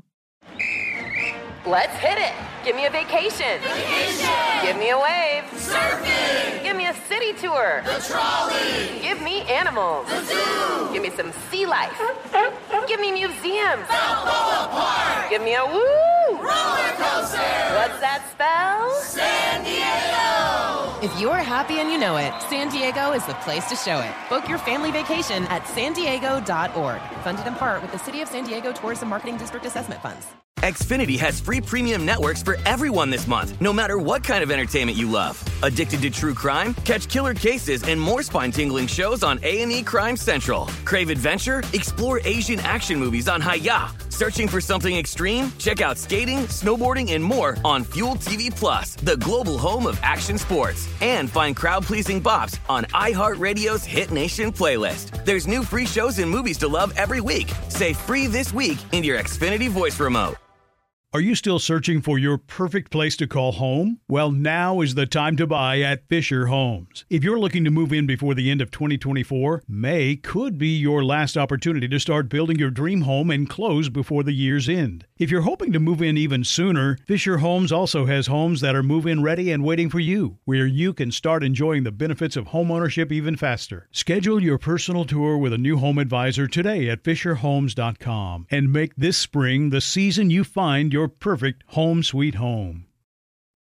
Let's hit it. Give me a vacation. Vacation. Give me a wave. Surfing. Give me a city tour. The trolley. Give me animals. The zoo. Give me some sea life. Give me museums. Balboa Park. Give me a woo. Roller coaster. What's that spell? San Diego. If you're happy and you know it, San Diego is the place to show it. Book your family vacation at san diego dot org. Funded in part with the City of San Diego Tourism Marketing District Assessment Funds. Xfinity has free premium networks for everyone this month, no matter what kind of entertainment you love. Addicted to true crime? Catch killer cases and more spine-tingling shows on A and E Crime Central. Crave adventure? Explore Asian action movies on Hi-Ya. Searching for something extreme? Check out skating, snowboarding, and more on Fuel T V Plus, the global home of action sports. And find crowd-pleasing bops on iHeartRadio's Hit Nation playlist. There's new free shows and movies to love every week. Say free this week in your Xfinity voice remote. Are you still searching for your perfect place to call home? Well, now is the time to buy at Fisher Homes. If you're looking to move in before the end of twenty twenty-four, May could be your last opportunity to start building your dream home and close before the year's end. If you're hoping to move in even sooner, Fisher Homes also has homes that are move-in ready and waiting for you, where you can start enjoying the benefits of homeownership even faster. Schedule your personal tour with a new home advisor today at fisher homes dot com and make this spring the season you find your perfect home sweet home.